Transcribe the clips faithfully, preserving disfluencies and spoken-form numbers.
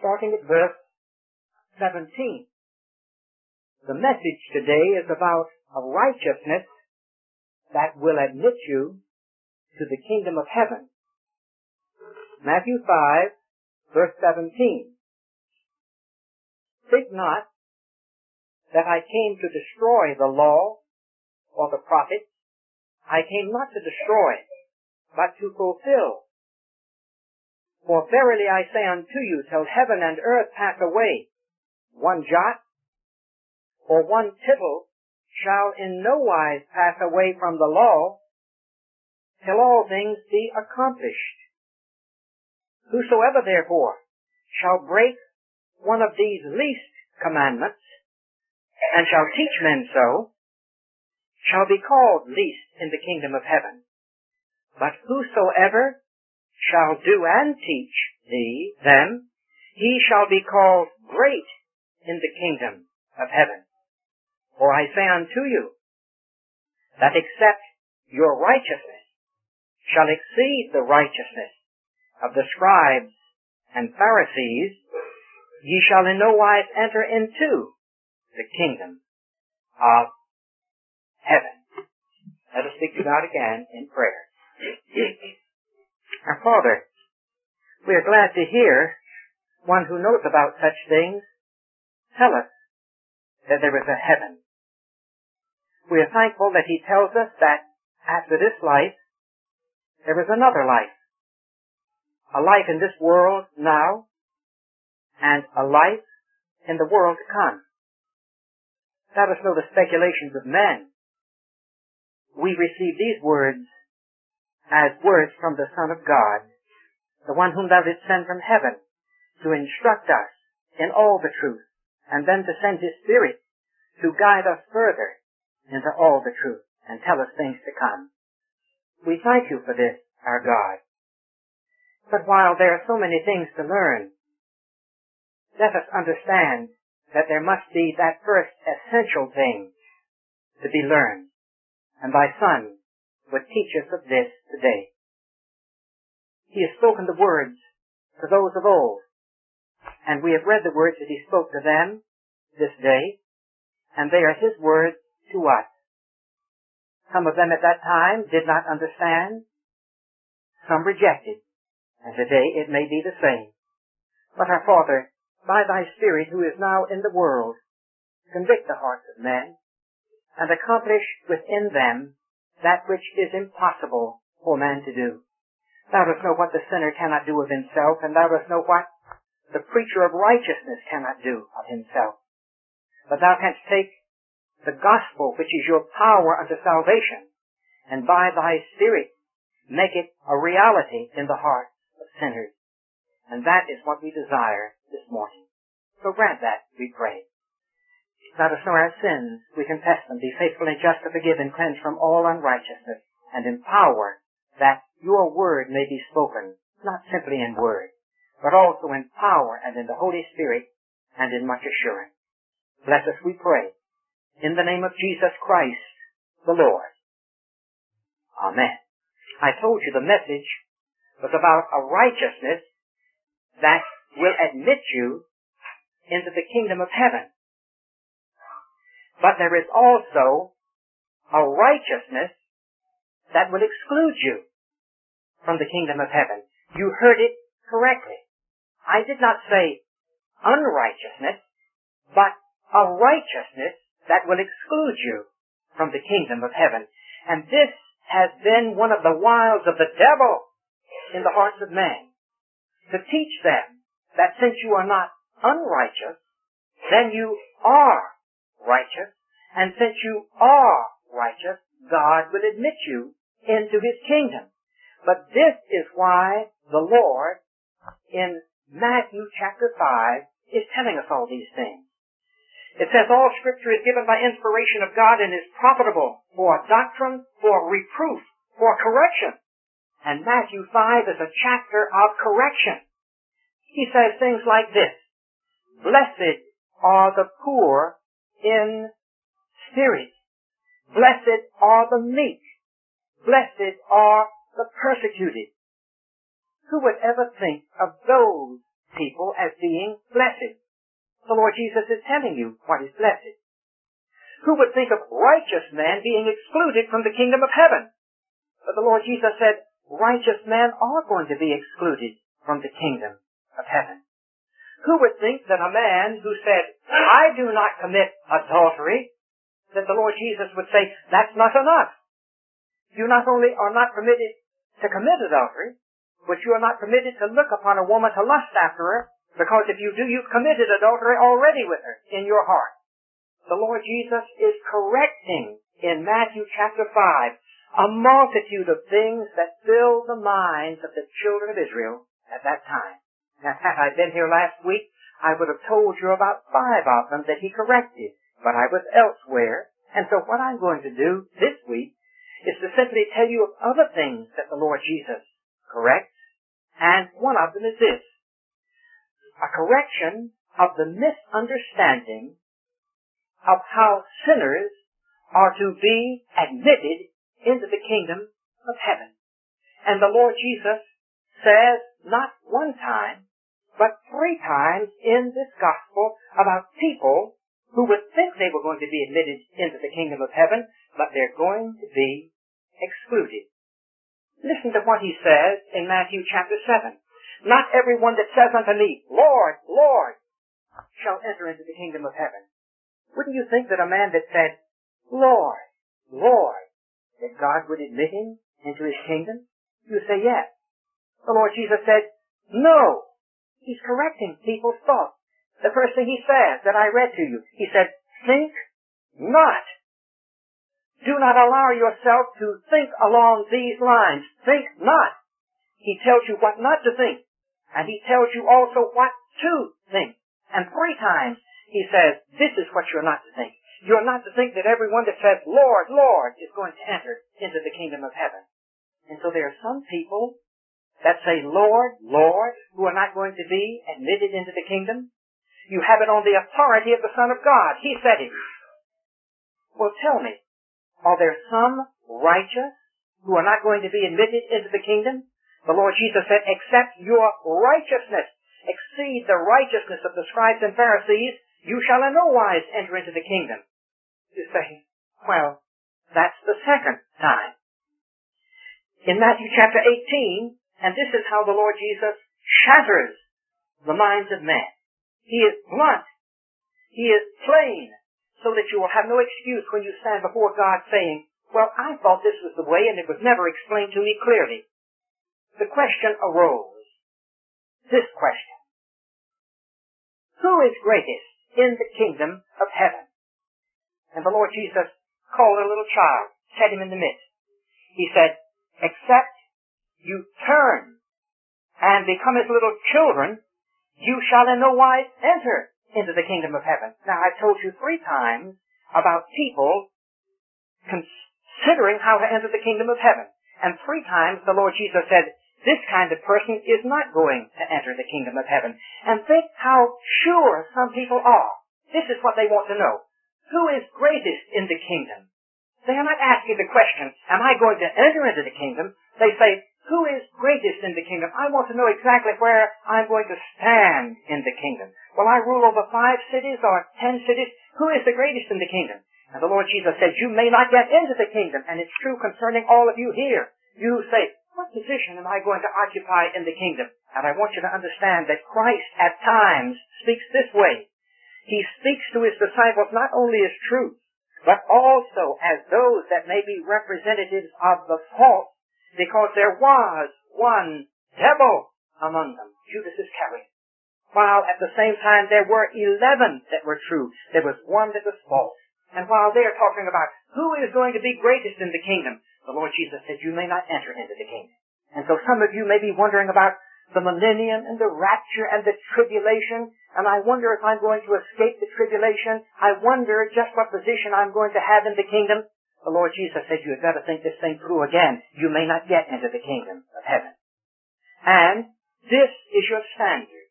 starting at verse seventeen. The message today is about a righteousness that will admit you to the kingdom of heaven. Matthew five, verse seventeen. Think not that I came to destroy the law or the prophets. I came not to destroy, but to fulfill. For verily I say unto you, till heaven and earth pass away, one jot or one tittle shall in no wise pass away from the law, till all things be accomplished. Whosoever therefore shall break one of these least commandments, and shall teach men so, shall be called least in the kingdom of heaven. But whosoever shall do and teach thee them, he shall be called great in the kingdom of heaven. For I say unto you, that except your righteousness shall exceed the righteousness of the scribes and Pharisees, ye shall in no wise enter into the kingdom of heaven. Let us speak to God again in prayer. Our Father, we are glad to hear one who knows about such things tell us that there is a heaven. We are thankful that He tells us that after this life, there is another life. A life in this world now, and a life in the world to come. Let us know the speculations of men. We receive these words as words from the Son of God, the one whom Thou didst send from heaven to instruct us in all the truth, and then to send His Spirit to guide us further into all the truth and tell us things to come. We thank You for this, our God. But while there are so many things to learn, let us understand that there must be that first essential thing to be learned, and Thy Son would teach us of this today. He has spoken the words to those of old, and we have read the words that He spoke to them this day, and they are His words to us. Some of them at that time did not understand, some rejected, and today it may be the same. But our Father, by Thy Spirit who is now in the world, convict the hearts of men, and accomplish within them that which is impossible for man to do. Thou dost know what the sinner cannot do of himself, and Thou dost know what the preacher of righteousness cannot do of himself. But Thou canst take the gospel, which is Your power unto salvation, and by Thy Spirit make it a reality in the hearts of sinners. And that is what we desire this morning. So grant that, we pray. Let us know our sins, we confess them, be faithful and just to forgive and cleanse from all unrighteousness, and empower that Your word may be spoken, not simply in word, but also in power and in the Holy Spirit and in much assurance. Bless us, we pray, in the name of Jesus Christ, the Lord. Amen. I told you the message was about a righteousness that will admit you into the kingdom of heaven. But there is also a righteousness that will exclude you from the kingdom of heaven. You heard it correctly. I did not say unrighteousness, but a righteousness that will exclude you from the kingdom of heaven. And this has been one of the wiles of the devil in the hearts of men, to teach them that since you are not unrighteous, then you are righteous, and since you are righteous, God will admit you into His kingdom. But this is why the Lord, in Matthew chapter five, is telling us all these things. It says all Scripture is given by inspiration of God and is profitable for doctrine, for reproof, for correction. And Matthew five is a chapter of correction. He says things like this: Blessed are the poor in spirit. Blessed are the meek. Blessed are the persecuted. Who would ever think of those people as being blessed. The Lord Jesus is telling you what is blessed. Who would think of righteous men being excluded from the kingdom of heaven? But the Lord Jesus said, righteous men are going to be excluded from the kingdom of heaven. Who would think that a man who said, I do not commit adultery, that the Lord Jesus would say, that's not enough. You not only are not permitted to commit adultery, but you are not permitted to look upon a woman to lust after her, because if you do, you've committed adultery already with her in your heart. The Lord Jesus is correcting in Matthew chapter five a multitude of things that filled the minds of the children of Israel at that time. Now, had I been here last week, I would have told you about five of them that he corrected, but I was elsewhere, and so what I'm going to do this week is to simply tell you of other things that the Lord Jesus corrects, and one of them is this: a correction of the misunderstanding of how sinners are to be admitted into the kingdom of heaven. And the Lord Jesus says not one time, but three times in this gospel about people who would think they were going to be admitted into the kingdom of heaven, but they're going to be excluded. Listen to what he says in Matthew chapter seven. Not everyone that says unto me, Lord, Lord, shall enter into the kingdom of heaven. Wouldn't you think that a man that said, Lord, Lord, that God would admit him into his kingdom? You say yes. The Lord Jesus said, no. He's correcting people's thoughts. The first thing he says that I read to you, he said, think not. Do not allow yourself to think along these lines. Think not. He tells you what not to think. And he tells you also what to think. And three times he says, this is what you're not to think. You're not to think that everyone that says, Lord, Lord, is going to enter into the kingdom of heaven. And so there are some people that say, Lord, Lord, who are not going to be admitted into the kingdom. You have it on the authority of the Son of God. He said it. Well, tell me, are there some righteous who are not going to be admitted into the kingdom? The Lord Jesus said, except your righteousness exceed the righteousness of the scribes and Pharisees, you shall in no wise enter into the kingdom. You say, well, that's the second time. In Matthew chapter eighteen, and this is how the Lord Jesus shatters the minds of men. He is blunt. He is plain, so that you will have no excuse when you stand before God saying, well, I thought this was the way and it was never explained to me clearly. The question arose, this question: who is greatest in the kingdom of heaven? And the Lord Jesus called a little child, set him in the midst. He said, except you turn and become as little children, you shall in no wise enter into the kingdom of heaven. Now, I've told you three times about people considering how to enter the kingdom of heaven. And three times the Lord Jesus said, this kind of person is not going to enter the kingdom of heaven. And think how sure some people are. This is what they want to know. Who is greatest in the kingdom? They are not asking the question, am I going to enter into the kingdom? They say, who is greatest in the kingdom? I want to know exactly where I'm going to stand in the kingdom. Will I rule over five cities or ten cities? Who is the greatest in the kingdom? And the Lord Jesus said, you may not get into the kingdom. And it's true concerning all of you here. You say, what position am I going to occupy in the kingdom? And I want you to understand that Christ at times speaks this way. He speaks to his disciples not only as truth, but also as those that may be representatives of the false, because there was one devil among them, Judas Iscariot. While at the same time there were eleven that were true, there was one that was false. And while they're talking about who is going to be greatest in the kingdom, the Lord Jesus said, you may not enter into the kingdom. And so some of you may be wondering about the millennium and the rapture and the tribulation, and I wonder if I'm going to escape the tribulation. I wonder just what position I'm going to have in the kingdom. The Lord Jesus said, you had better think this thing through again. You may not get into the kingdom of heaven. And this is your standard.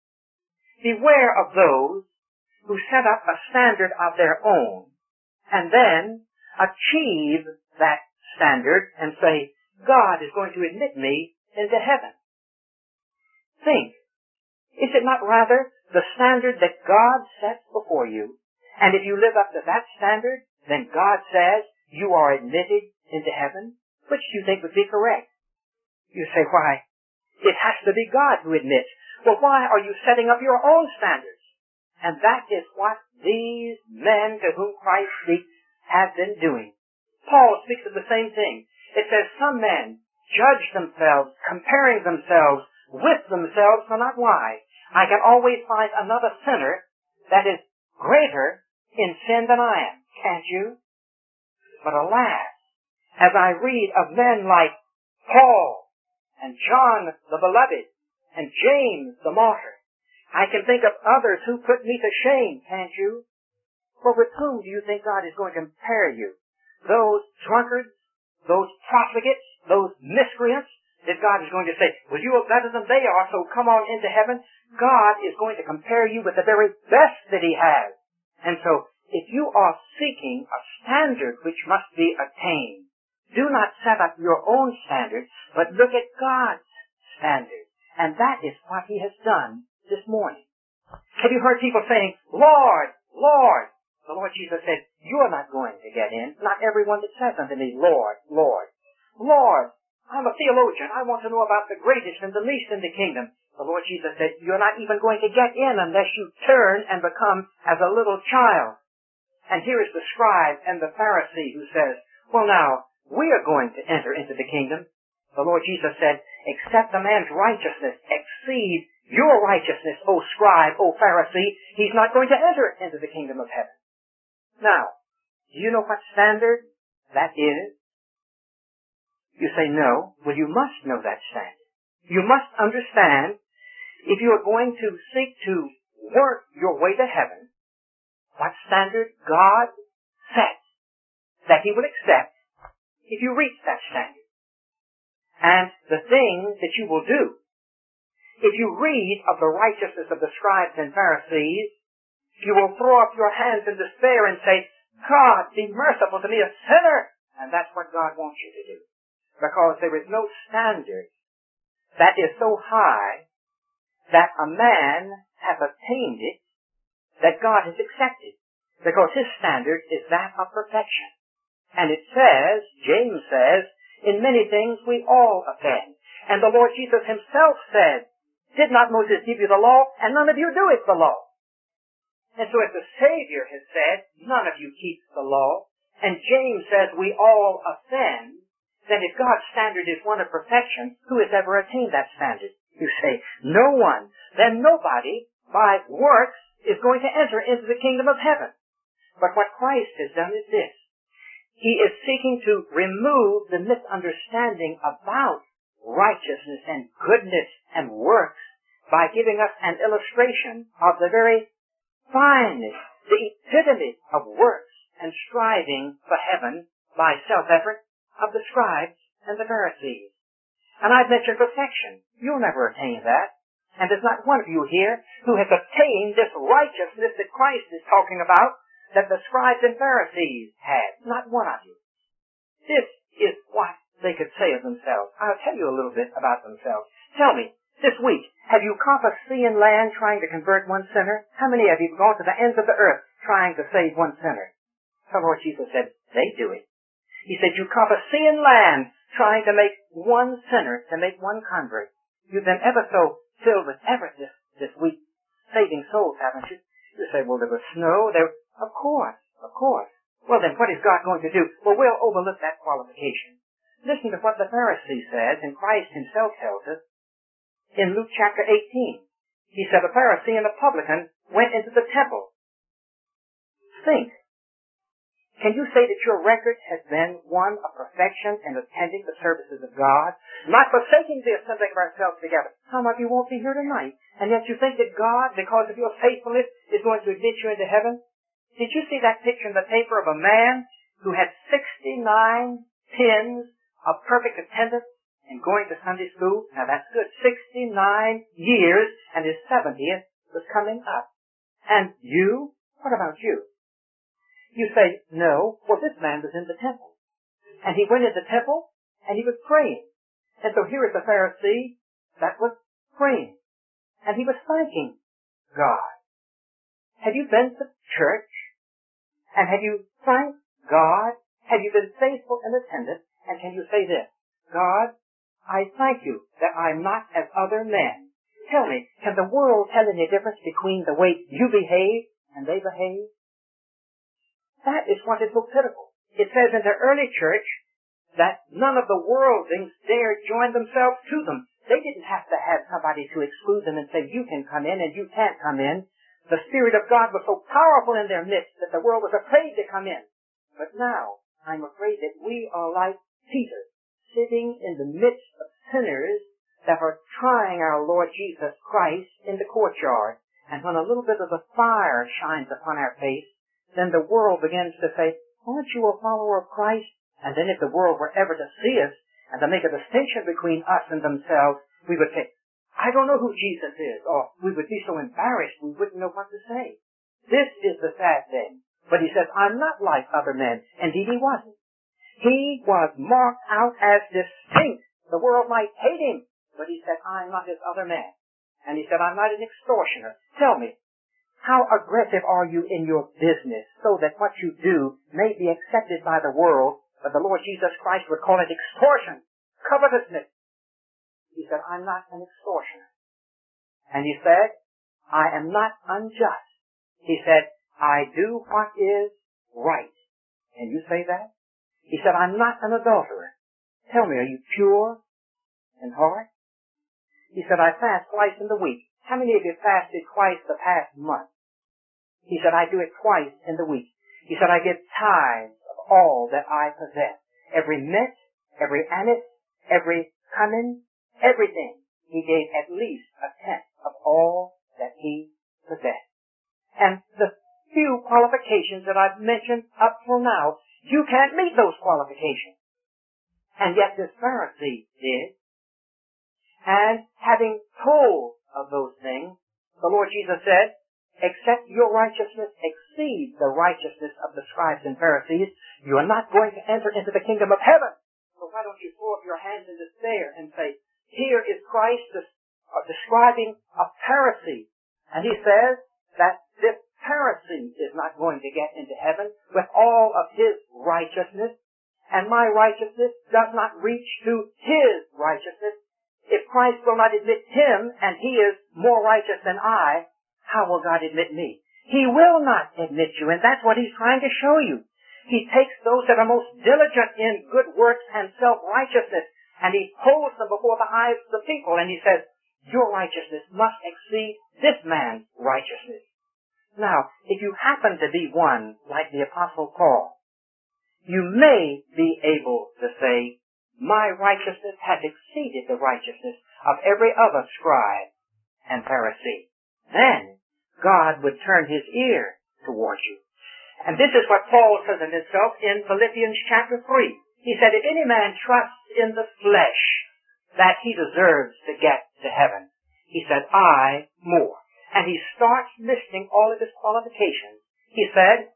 Beware of those who set up a standard of their own and then achieve that standard and say, God is going to admit me into heaven. Think, is it not rather the standard that God sets before you? And if you live up to that standard, then God says you are admitted into heaven. Which do you think would be correct? You say, why? It has to be God who admits. Well, why are you setting up your own standards? And that is what these men to whom Christ speaks have been doing. Paul speaks of the same thing. It says some men judge themselves, comparing themselves with themselves, for not why. I can always find another sinner that is greater in sin than I am, can't you? But alas, as I read of men like Paul and John the Beloved and James the Martyr, I can think of others who put me to shame, can't you? For with whom do you think God is going to compare you? Those drunkards, those profligates, those miscreants, that God is going to say, well, you are better than they are, so come on into heaven. God is going to compare you with the very best that He has. And so, if you are seeking a standard which must be attained, do not set up your own standard, but look at God's standard. And that is what He has done this morning. Have you heard people saying, Lord, Lord? The Lord Jesus said, you are not going to get in. Not everyone that says unto me, Lord, Lord. Lord, I'm a theologian. I want to know about the greatest and the least in the kingdom. The Lord Jesus said, you're not even going to get in unless you turn and become as a little child. And here is the scribe and the Pharisee who says, well now, we are going to enter into the kingdom. The Lord Jesus said, except a man's righteousness exceed your righteousness, O scribe, O Pharisee, he's not going to enter into the kingdom of heaven. Now, do you know what standard that is? You say no. Well, you must know that standard. You must understand, if you are going to seek to work your way to heaven, what standard God sets that He will accept if you reach that standard. And the things that you will do. If you read of the righteousness of the scribes and Pharisees, you will throw up your hands in despair and say, God, be merciful to me, a sinner. And that's what God wants you to do. Because there is no standard that is so high that a man has attained it that God has accepted. Because His standard is that of perfection. And it says, James says, in many things we all offend. And the Lord Jesus Himself said, did not Moses give you the law? And none of you do it the law. And so if the Savior has said, none of you keeps the law, and James says we all offend, then if God's standard is one of perfection, who has ever attained that standard? You say, no one. Then nobody, by works, is going to enter into the kingdom of heaven. But what Christ has done is this. He is seeking to remove the misunderstanding about righteousness and goodness and works by giving us an illustration of the very fineness, the epitome of works and striving for heaven by self-effort of the scribes and the Pharisees. And I've mentioned perfection. You'll never attain that. And there's not one of you here who has attained this righteousness that Christ is talking about that the scribes and Pharisees had. Not one of you. This is what they could say of themselves. I'll tell you a little bit about themselves. Tell me, this week, have you compassed sea and land trying to convert one sinner? How many of you have gone to the ends of the earth trying to save one sinner? The Lord Jesus said, they do it. He said, you compass sea and land trying to make one sinner, to make one convert. You've been ever so filled with effort this, this week, saving souls, haven't you? You say, well, there was snow. There, of course, of course. Well, then what is God going to do? Well, we'll overlook that qualification. Listen to what the Pharisee says, and Christ Himself tells us in Luke chapter eighteen. He said, a Pharisee and a publican went into the temple. Think. Can you say that your record has been one of perfection in attending the services of God? Not forsaking the assembling of ourselves together. Some of you won't be here tonight, and yet you think that God, because of your faithfulness, is going to admit you into heaven? Did you see that picture in the paper of a man who had sixty-nine pins of perfect attendance and going to Sunday school? Now that's good. sixty-nine years, and his seventieth was coming up. And you? What about you? You say, no, well, this man was in the temple. And he went in the temple, and he was praying. And so here is the Pharisee that was praying. And he was thanking God. Have you been to church? And have you thanked God? Have you been faithful and attentive? And can you say this? God, I thank you that I'm not as other men. Tell me, can the world tell any difference between the way you behave and they behave? That is what is so pitiful. It says in the early church that none of the worldlings dared join themselves to them. They didn't have to have somebody to exclude them and say, you can come in and you can't come in. The Spirit of God was so powerful in their midst that the world was afraid to come in. But now, I'm afraid that we are like Peter, sitting in the midst of sinners that are trying our Lord Jesus Christ in the courtyard. And when a little bit of the fire shines upon our face, then the world begins to say, aren't you a follower of Christ? And then if the world were ever to see us and to make a distinction between us and themselves, we would say, I don't know who Jesus is, or we would be so embarrassed we wouldn't know what to say. This is the sad thing. But he says, I'm not like other men. Indeed, he wasn't. He was marked out as distinct. The world might hate him, but he said, I'm not as other men. And he said, I'm not an extortioner. Tell me, how aggressive are you in your business so that what you do may be accepted by the world, but the Lord Jesus Christ would call it extortion, covetousness. He said, I'm not an extortioner. And he said, I am not unjust. He said, I do what is right. Can you say that? He said, I'm not an adulterer. Tell me, are you pure in heart? He said, I fast twice in the week. How many of you fasted twice the past month? He said, I do it twice in the week. He said, I give tithes of all that I possess. Every mint, every anise, every cumin, everything. He gave at least a tenth of all that he possessed. And the few qualifications that I've mentioned up till now, you can't meet those qualifications. And yet this Pharisee did. And having told of those things, the Lord Jesus said, except your righteousness exceeds the righteousness of the scribes and Pharisees, you are not going to enter into the kingdom of heaven. So why don't you throw up your hands in despair and say, here is Christ uh, describing a Pharisee. And he says that this Pharisee is not going to get into heaven with all of his righteousness, and my righteousness does not reach to his righteousness. If Christ will not admit him, and he is more righteous than I, how will God admit me? He will not admit you, and that's what he's trying to show you. He takes those that are most diligent in good works and self-righteousness, and he holds them before the eyes of the people, and he says, your righteousness must exceed this man's righteousness. Now, if you happen to be one like the Apostle Paul, you may be able to say, my righteousness has exceeded the righteousness of every other scribe and Pharisee. Then God would turn his ear towards you. And this is what Paul says of himself in Philippians chapter three. He said, if any man trusts in the flesh that he deserves to get to heaven, he said, I more. And he starts listing all of his qualifications. He said,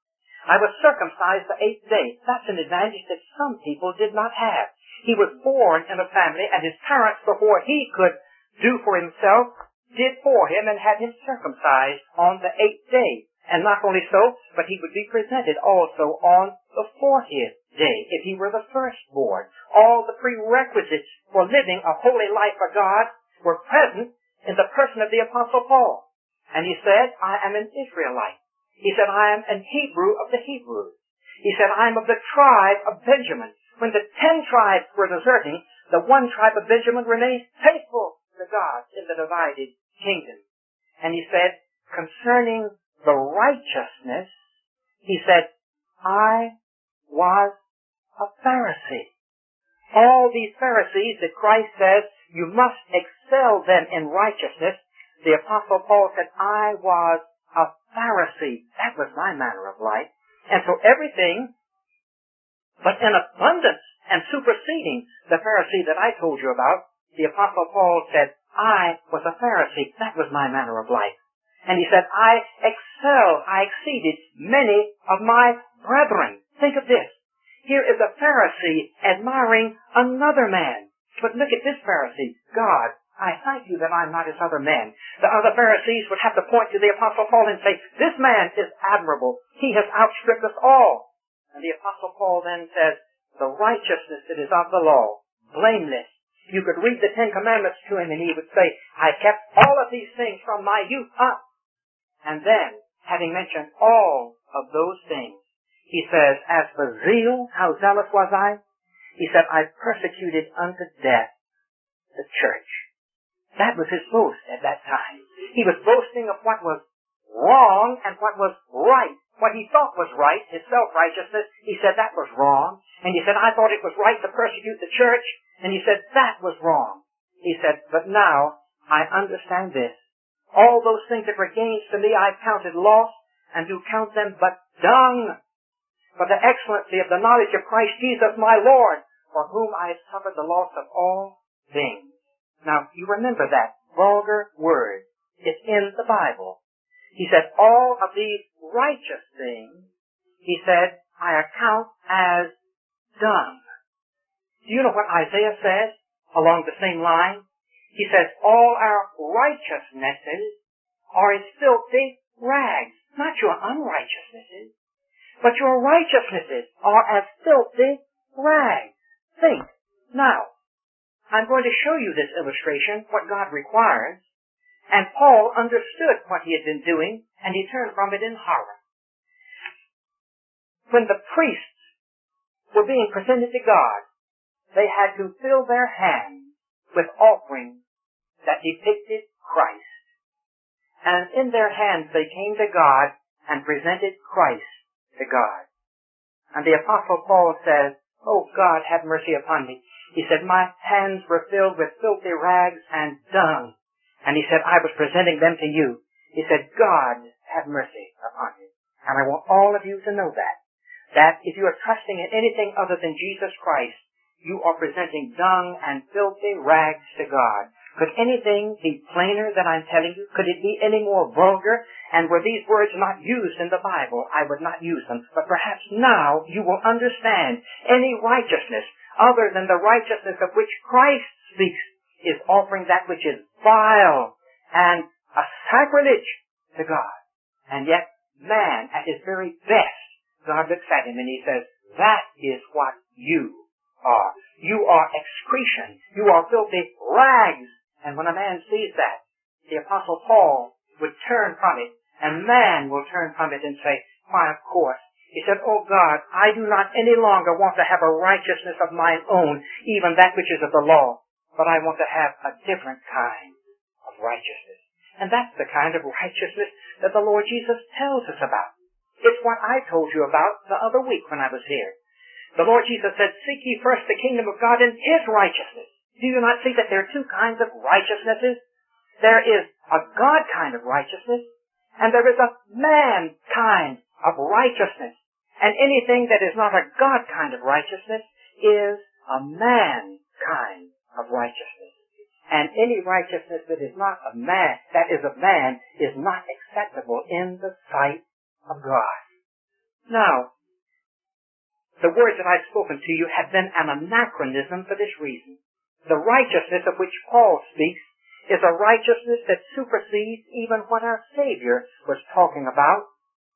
I was circumcised the eighth day. That's an advantage that some people did not have. He was born in a family, and his parents, before he could do for himself, did for him and had him circumcised on the eighth day. And not only so, but he would be presented also on the fortieth day, if he were the firstborn. All the prerequisites for living a holy life for God were present in the person of the Apostle Paul. And he said, I am an Israelite. He said, I am an Hebrew of the Hebrews. He said, I am of the tribe of Benjamin. When the ten tribes were deserting, the one tribe of Benjamin remained faithful to God in the divided kingdom. And he said, concerning the righteousness, he said, I was a Pharisee. All these Pharisees that Christ says, you must excel them in righteousness. The Apostle Paul said, I was a Pharisee. That was my manner of life. And so everything, but in abundance and superseding the Pharisee that I told you about, the Apostle Paul said, I was a Pharisee. That was my manner of life. And he said, I excelled, I exceeded many of my brethren. Think of this. Here is a Pharisee admiring another man. But look at this Pharisee. God, I thank you that I'm not as other men. The other Pharisees would have to point to the Apostle Paul and say, this man is admirable. He has outstripped us all. And the Apostle Paul then says, the righteousness that is of the law, blameless. You could read the Ten Commandments to him and he would say, I kept all of these things from my youth up. And then, having mentioned all of those things, he says, as for zeal, how zealous was I? He said, I persecuted unto death the church. That was his boast at that time. He was boasting of what was wrong and what was right. What he thought was right, his self-righteousness, he said that was wrong. And he said, I thought it was right to persecute the church. And he said, that was wrong. He said, but now I understand this. All those things that were gains to me I counted loss, and do count them but dung, for the excellency of the knowledge of Christ Jesus my Lord, for whom I have suffered the loss of all things. Now, you remember that vulgar word. It's in the Bible. He said, all of these righteous things, he said, I account as dung. Do you know what Isaiah says along the same line? He says, all our righteousnesses are as filthy rags. Not your unrighteousnesses, but your righteousnesses are as filthy rags. Think. Now, I'm going to show you this illustration, what God requires. And Paul understood what he had been doing, and he turned from it in horror. When the priests were being presented to God, they had to fill their hands with offerings that depicted Christ. And in their hands they came to God and presented Christ to God. And the Apostle Paul says, oh God, have mercy upon me. He said, my hands were filled with filthy rags and dung. And he said, I was presenting them to you. He said, God, have mercy upon you. And I want all of you to know that. That if you are trusting in anything other than Jesus Christ, you are presenting dung and filthy rags to God. Could anything be plainer than I'm telling you? Could it be any more vulgar? And were these words not used in the Bible, I would not use them. But perhaps now you will understand any righteousness other than the righteousness of which Christ speaks is offering that which is vile and a sacrilege to God. And yet man, at his very best, God looks at him and he says, that is what you are. You are excretion. You are filthy rags. And when a man sees that, the Apostle Paul would turn from it, and man will turn from it and say, why, of course. He said, oh God, I do not any longer want to have a righteousness of mine own, even that which is of the law, but I want to have a different kind of righteousness. And that's the kind of righteousness that the Lord Jesus tells us about. It's what I told you about the other week when I was here. The Lord Jesus said, seek ye first the kingdom of God and His righteousness. Do you not see that there are two kinds of righteousnesses? There is a God kind of righteousness, and there is a man kind of righteousness. And anything that is not a God kind of righteousness is a man kind of righteousness. And any righteousness that is not a man, that is of man, is not acceptable in the sight of God. Now, the words that I've spoken to you have been an anachronism for this reason. The righteousness of which Paul speaks is a righteousness that supersedes even what our Savior was talking about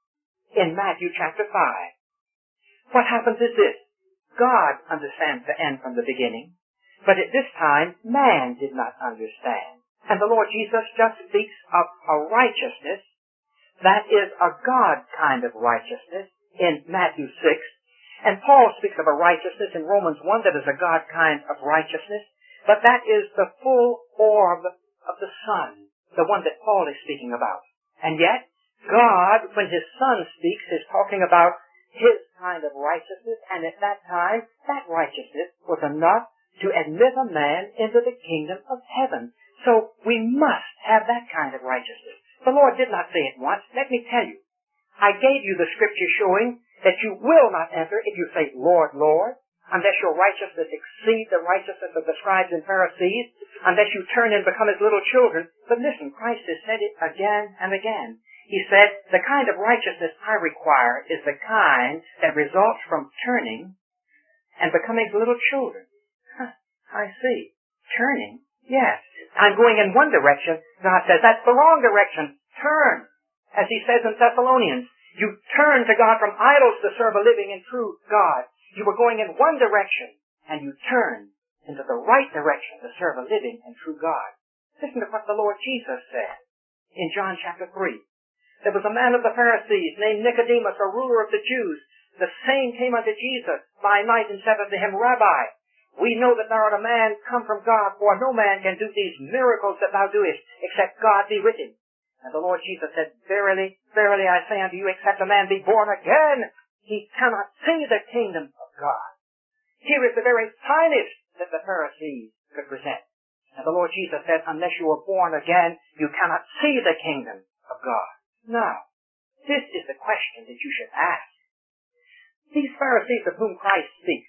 in Matthew chapter five. What happens is this. God understands the end from the beginning, but at this time, man did not understand. And the Lord Jesus just speaks of a righteousness that is a God kind of righteousness in Matthew six. And Paul speaks of a righteousness in Romans one that is a God kind of righteousness. But that is the full orb of the Son, the one that Paul is speaking about. And yet, God, when His Son speaks, is talking about His kind of righteousness, and at that time, that righteousness was enough to admit a man into the kingdom of heaven. So we must have that kind of righteousness. The Lord did not say it once. Let me tell you. I gave you the scripture showing that you will not enter if you say, Lord, Lord, unless your righteousness exceeds the righteousness of the scribes and Pharisees, unless you turn and become as little children. But listen, Christ has said it again and again. He said, the kind of righteousness I require is the kind that results from turning and becoming as little children. Huh, I see. Turning? Yes. I'm going in one direction. God says, that's the wrong direction. Turn. As he says in Thessalonians, you turn to God from idols to serve a living and true God. You were going in one direction, and you turn into the right direction to serve a living and true God. Listen to what the Lord Jesus said in John chapter three. There was a man of the Pharisees named Nicodemus, a ruler of the Jews. The same came unto Jesus by night and said unto him, Rabbi, we know that thou art a man come from God, for no man can do these miracles that thou doest, except God be with him. And the Lord Jesus said, Verily, verily I say unto you, except a man be born again, he cannot see the kingdom of God. Here is the very finest that the Pharisees could present. And the Lord Jesus said, unless you are born again, you cannot see the kingdom of God. Now, this is the question that you should ask. These Pharisees of whom Christ speaks,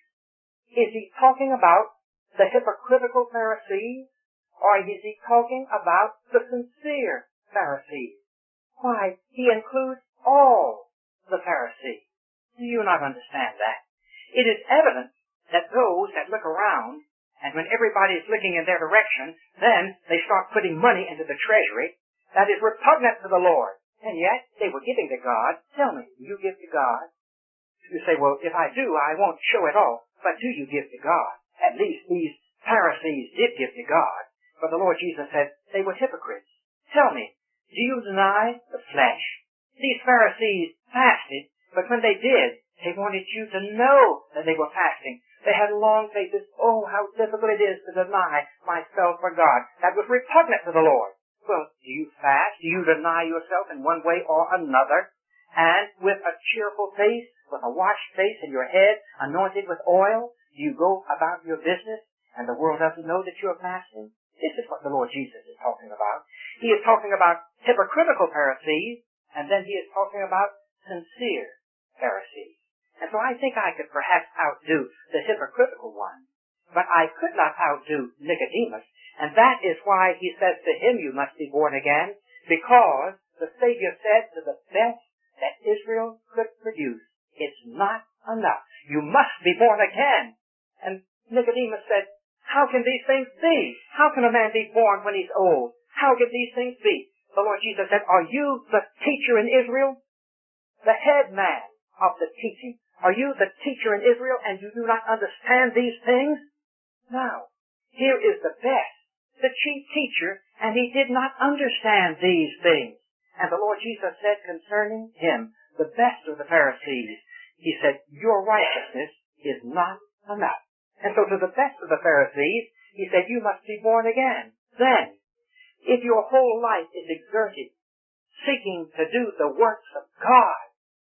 is he talking about the hypocritical Pharisees, or is he talking about the sincere Pharisees? Why, he includes all the Pharisees. Do you not understand that? It is evident that those that look around, and when everybody is looking in their direction, then they start putting money into the treasury, that is repugnant to the Lord. And yet, they were giving to God. Tell me, do you give to God? You say, well, if I do, I won't show it all. But do you give to God? At least these Pharisees did give to God. But the Lord Jesus said, they were hypocrites. Tell me, do you deny the flesh? These Pharisees fasted, but when they did, they wanted you to know that they were fasting. They had long faces. Oh, how difficult it is to deny myself for God. That was repugnant to the Lord. Well, do you fast? Do you deny yourself in one way or another? And with a cheerful face, with a washed face and your head anointed with oil, do you go about your business and the world doesn't know that you are fasting? This is what the Lord Jesus is talking about. He is talking about hypocritical Pharisees, and then he is talking about sincere Pharisees. And so I think I could perhaps outdo the hypocritical one, but I could not outdo Nicodemus, and that is why he says to him, you must be born again, because the Savior said to the best that Israel could produce, it's not enough. You must be born again. And Nicodemus said, how can these things be? How can a man be born when he's old? How can these things be? The Lord Jesus said, are you the teacher in Israel? The head man of the teaching? Are you the teacher in Israel and you do not understand these things? Now, here is the best, the chief teacher, and he did not understand these things. And the Lord Jesus said concerning him, the best of the Pharisees, he said, your righteousness is not enough. And so to the best of the Pharisees, he said, you must be born again. Then, if your whole life is exerted, seeking to do the works of God,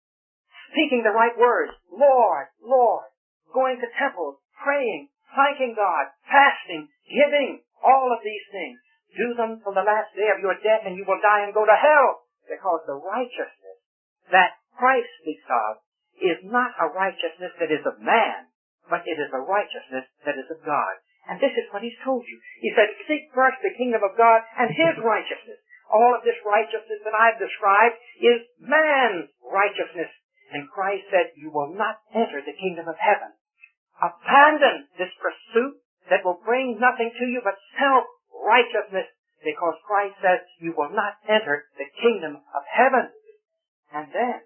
speaking the right words, Lord, Lord, going to temples, praying, thanking God, fasting, giving, all of these things, do them till the last day of your death and you will die and go to hell. Because the righteousness that Christ speaks of is not a righteousness that is of man, but it is a righteousness that is of God. And this is what he's told you. He said, seek first the kingdom of God and his righteousness. All of this righteousness that I've described is man's righteousness. And Christ said, you will not enter the kingdom of heaven. Abandon this pursuit that will bring nothing to you but self-righteousness, because Christ says you will not enter the kingdom of heaven. And then,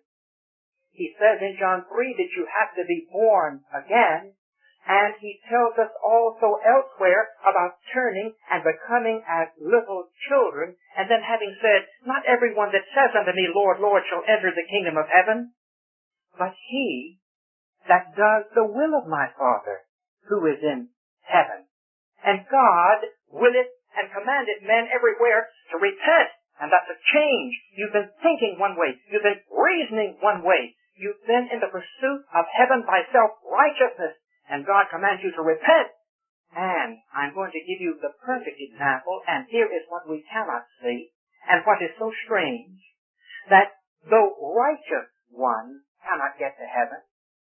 he says in John three that you have to be born again, and he tells us also elsewhere about turning and becoming as little children, and then having said, not everyone that says unto me, Lord, Lord, shall enter the kingdom of heaven, but he that does the will of my Father who is in heaven. And God willeth and commanded men everywhere to repent. And that's a change. You've been thinking one way. You've been reasoning one way. You've been in the pursuit of heaven by self-righteousness. And God commands you to repent. And I'm going to give you the perfect example. And here is what we cannot see. And what is so strange. That though righteous ones cannot get to heaven,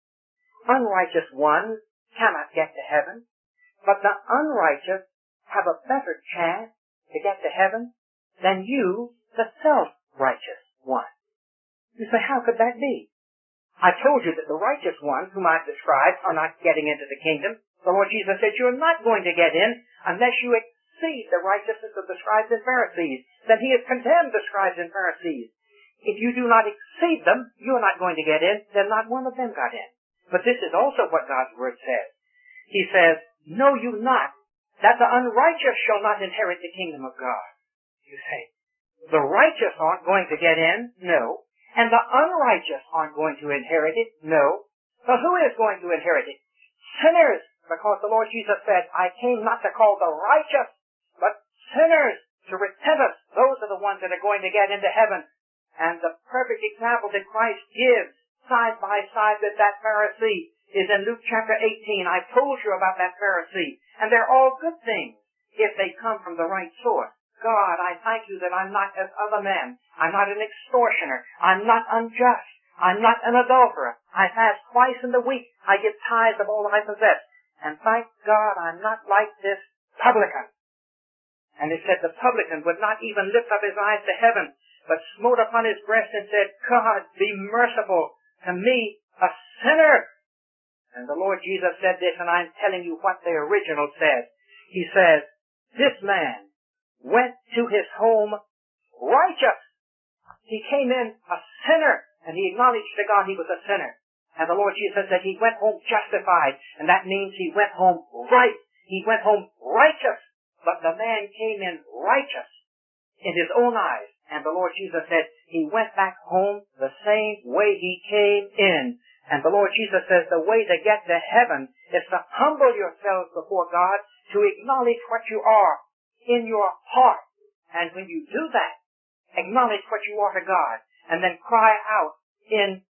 unrighteous ones cannot get to heaven, but the unrighteous have a better chance to get to heaven than you, the self-righteous one. You say, how could that be? I told you that the righteous ones whom I've described are not getting into the kingdom. The Lord Jesus said, you're not going to get in unless you exceed the righteousness of the scribes and Pharisees, then he has condemned the scribes and Pharisees. If you do not exceed them, you are not going to get in. Then not one of them got in. But this is also what God's Word says. He says, know you not that the unrighteous shall not inherit the kingdom of God. You say, the righteous aren't going to get in? No. And the unrighteous aren't going to inherit it? No. So who is going to inherit it? Sinners. Because the Lord Jesus said, I came not to call the righteous, but sinners to repentance. Those are the ones that are going to get into heaven. And the perfect example that Christ gives side by side with that Pharisee is in Luke chapter eighteen. I told you about that Pharisee. And they're all good things if they come from the right source. God, I thank you that I'm not as other men. I'm not an extortioner. I'm not unjust. I'm not an adulterer. I fast twice in the week. I give tithes of all that I possess. And thank God I'm not like this publican. And it said the publican would not even lift up his eyes to heaven, but smote upon his breast and said, God, be merciful to me, a sinner. And the Lord Jesus said this, and I'm telling you what the original said. He says, this man went to his home righteous. He came in a sinner, and he acknowledged to God he was a sinner. And the Lord Jesus said he went home justified, and that means he went home right. He went home righteous. But the man came in righteous in his own eyes. And the Lord Jesus said he went back home the same way he came in. And the Lord Jesus says the way to get to heaven is to humble yourselves before God, to acknowledge what you are in your heart. And when you do that, acknowledge what you are to God, and then cry out in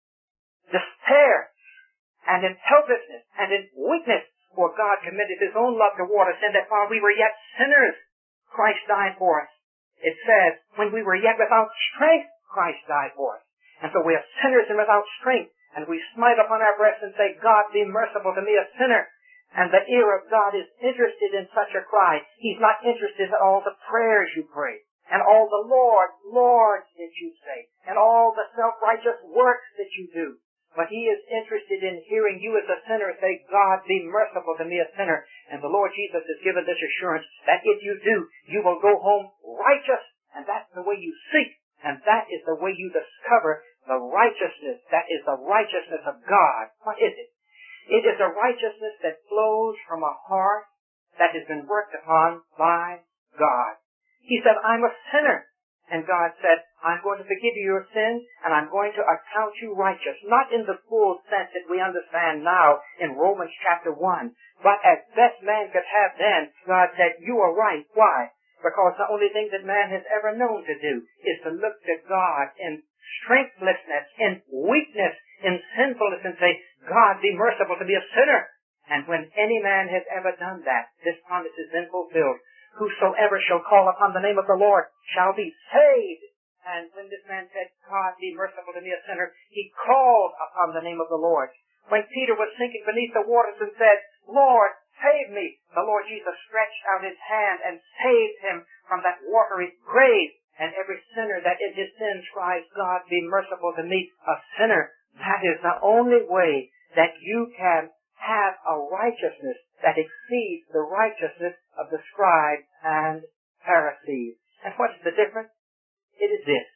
despair and in helplessness and in weakness, for God committed his own love toward us, and that while we were yet sinners, Christ died for us. It says, when we were yet without strength, Christ died for us. And so we are sinners and without strength, and we smite upon our breasts and say, God, be merciful to me, a sinner. And the ear of God is interested in such a cry. He's not interested in all the prayers you pray, and all the Lord, Lord that you say, and all the self-righteous works that you do. But he is interested in hearing you as a sinner say, God, be merciful to me, a sinner. And the Lord Jesus has given this assurance that if you do, you will go home righteous. And that's the way you seek. And that is the way you discover the righteousness. That is the righteousness of God. What is it? It is a righteousness that flows from a heart that has been worked upon by God. He said, I'm a sinner. And God said, I'm going to forgive you your sins, and I'm going to account you righteous. Not in the full sense that we understand now in Romans chapter one, but as best man could have then, God said, you are right. Why? Because the only thing that man has ever known to do is to look to God in strengthlessness, in weakness, in sinfulness, and say, God, be merciful to be a sinner. And when any man has ever done that, this promise has been fulfilled. Whosoever shall call upon the name of the Lord shall be saved. And when this man said, God, be merciful to me, a sinner, he called upon the name of the Lord. When Peter was sinking beneath the waters and said, Lord, save me, the Lord Jesus stretched out his hand and saved him from that watery grave. And every sinner that in his sins cries, God, be merciful to me, a sinner. That is the only way that you can have a righteousness that exceeds the righteousness of the scribes and Pharisees. And what is the difference? It is this.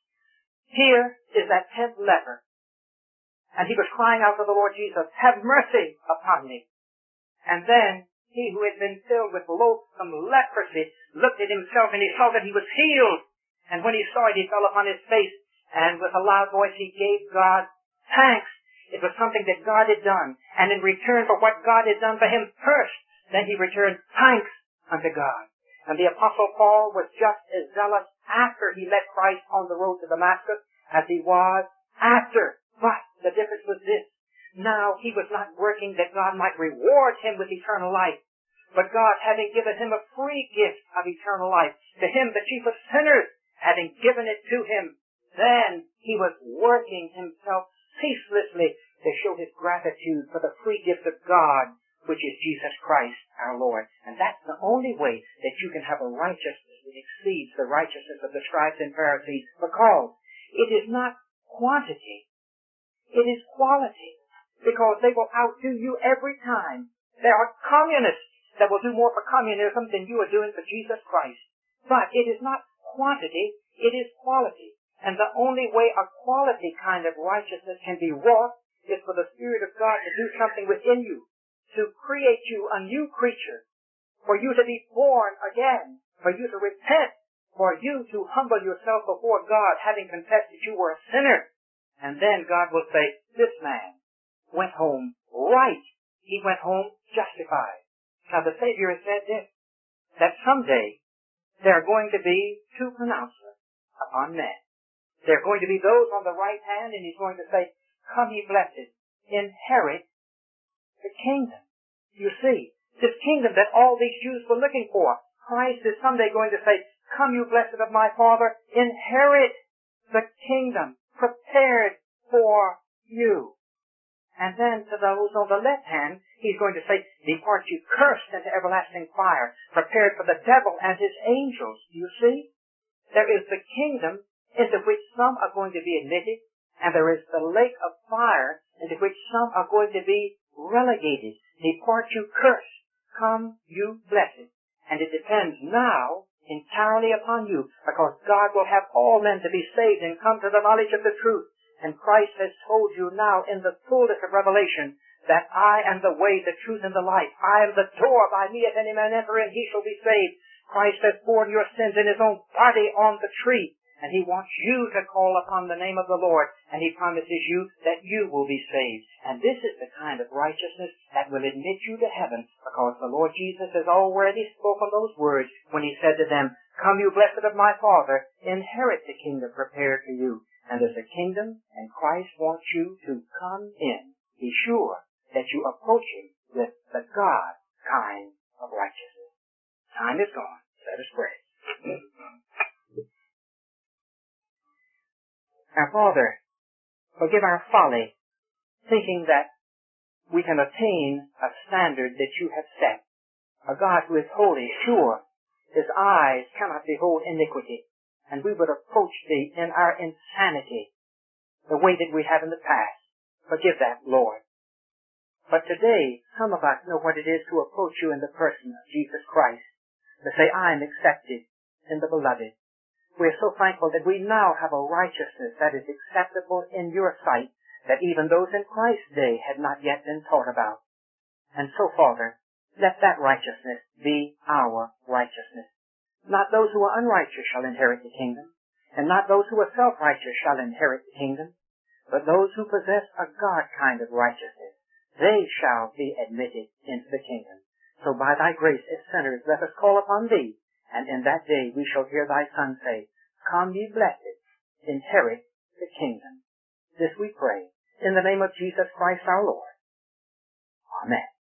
Here is that tenth leper, and he was crying out to the Lord Jesus, have mercy upon me. And then he who had been filled with loathsome leprosy looked at himself, and he saw that he was healed. And when he saw it, he fell upon his face, and with a loud voice he gave God thanks. It was something that God had done. And in return for what God had done for him first, then he returned thanks unto God. And the Apostle Paul was just as zealous after he led Christ on the road to Damascus as he was after. But the difference was this. Now he was not working that God might reward him with eternal life. But God, having given him a free gift of eternal life, to him the chief of sinners, having given it to him, then he was working himself ceaselessly to show his gratitude for the free gift of God, which is Jesus Christ our Lord. And that's the only way that you can have a righteousness that exceeds the righteousness of the scribes and Pharisees, because it is not quantity, it is quality, because they will outdo you every time. They are communists that will do more for communism than you are doing for Jesus Christ. But it is not quantity, it is quality. And the only way a quality kind of righteousness can be wrought is for the Spirit of God to do something within you, to create you a new creature, for you to be born again, for you to repent, for you to humble yourself before God, having confessed that you were a sinner. And then God will say, this man went home right. He went home justified. Now the Savior has said this, that someday there are going to be two pronouncements upon men. There are going to be those on the right hand, and he's going to say, come ye blessed, inherit the kingdom. You see, this kingdom that all these Jews were looking for, Christ is someday going to say, come you blessed of my Father, inherit the kingdom prepared for you. And then to those on the left hand, he's going to say, depart you cursed into everlasting fire, prepared for the devil and his angels. You see, there is the kingdom into which some are going to be admitted, and there is the lake of fire into which some are going to be relegated. Depart you cursed, come you blessed. And it depends now entirely upon you, because God will have all men to be saved and come to the knowledge of the truth. And Christ has told you now in the fullness of revelation that I am the way, the truth, and the life. I am the door. By me if any man enter in, he shall be saved. Christ has borne your sins in his own body on the tree. And he wants you to call upon the name of the Lord. And he promises you that you will be saved. And this is the kind of righteousness that will admit you to heaven, because the Lord Jesus has already spoken those words when he said to them, come you blessed of my Father, inherit the kingdom prepared for you. And there's a kingdom, and Christ wants you to come in. Be sure that you approach him with the God kind of righteousness. Time is gone. Let us pray. Our Father, forgive our folly, thinking that we can attain a standard that you have set. A God who is holy, pure, his eyes cannot behold iniquity, and we would approach thee in our insanity, the way that we have in the past. Forgive that, Lord. But today, some of us know what it is to approach you in the person of Jesus Christ, to say, I am accepted in the Beloved. We are so thankful that we now have a righteousness that is acceptable in your sight, that even those in Christ's day had not yet been taught about. And so, Father, let that righteousness be our righteousness. Not those who are unrighteous shall inherit the kingdom, and not those who are self-righteous shall inherit the kingdom, but those who possess a God kind of righteousness, they shall be admitted into the kingdom. So by thy grace as sinners, let us call upon thee, and in that day we shall hear thy Son say, come ye blessed, inherit the kingdom. This we pray, in the name of Jesus Christ our Lord. Amen.